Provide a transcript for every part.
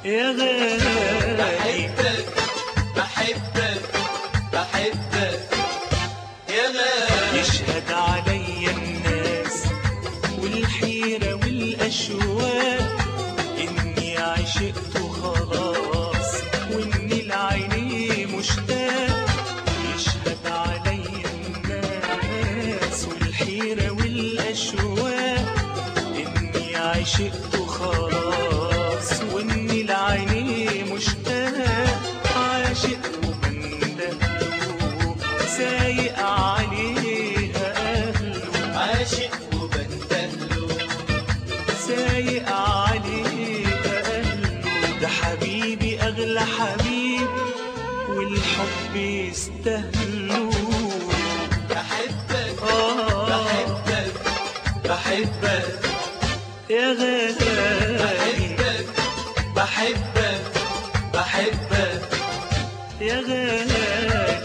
يا غالي. بحبك بحبك بحبك يا غالي. يشهد عليا الناس والحيرة والأشواق إني عشقت خلاص وإني لعيني مشتاق. يشهد عليا الناس والحيرة والأشواق إني عشقت خلاص وإني لعيني مشتاق. عاشق وبندهله سايق عليها أهله. عاشق وبندهله سايق عليها أهله. ده حبيبي أغلى حبيب والحب يستاهله. بحبك بحبك بحبك يا غالي. بحبك بحبك يا غالي.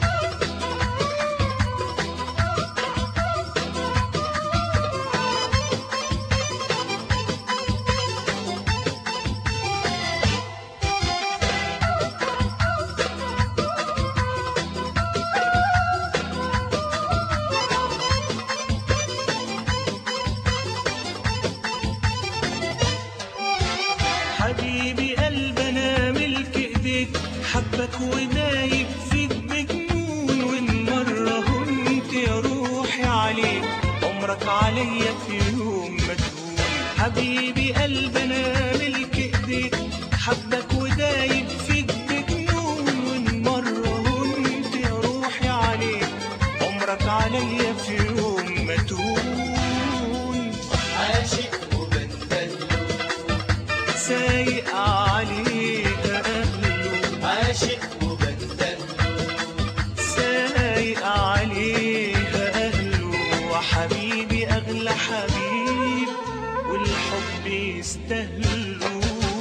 حبيبي قلبنا ملك ايديك حبك ونايب فيك بجنون. وان مرة هنت يا روحي عليك عمرك عليا في يوم ما تهون. حبيبي قلبنا ملك ايديك حبك ودايب فيك بجنون. وان مرة هنت يا روحي عليك عمرك عليا في يوم ما تهون. عاشق وبندهله سايق عليها أهله. عاشق وبندهله سايق عليها أهله. وحبيبي أغلى حبيب والحب يستاهله.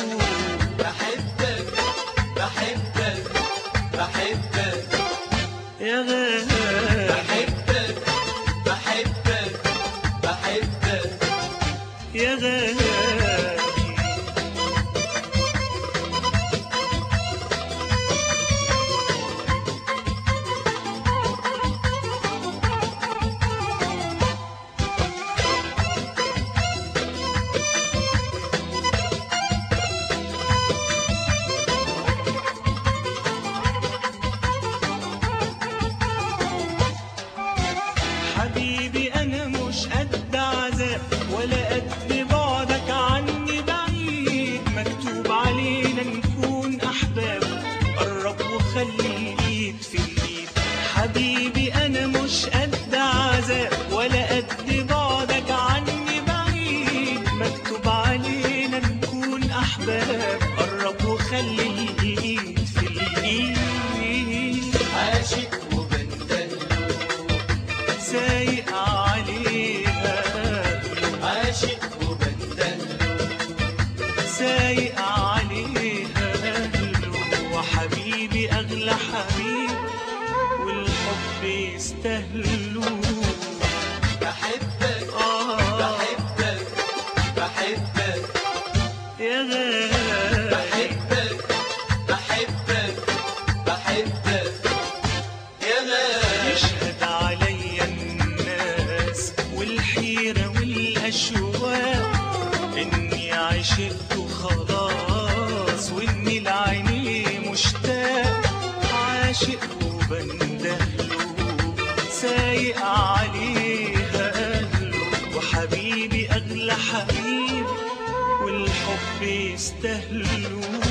بحبك بحبك بحبك يا غالي. بحبك بحبك بحبك يا غالي. حبيبي أنا مش قد عذاب ولا قد بعدك عني بعيد. مكتوب علينا نكون أحباب قرب وخلي الإيد في الإيد. حبيبي أنا مش قد عذاب ولا قد بعدك عني بعيد. مكتوب علينا نكون أحباب قرب وخلي الإيد في الإيد. عاشق وبندهله سايق عليها عاشق وبندهله سايق عليها أهله. وحبيبي أغلى حبيب والحب يستاهله. بحبك بحبك بحبك يا غالي. بحبك بحبك بحبك يا غالي. يشهد عليا الناس والحيرة والأشواق إني عشقت خلاص وإني لعيني مشتاق. عاشق وبندهله سايق عليها أهله. وحبيبي أغلى حبيب والحب يستاهله.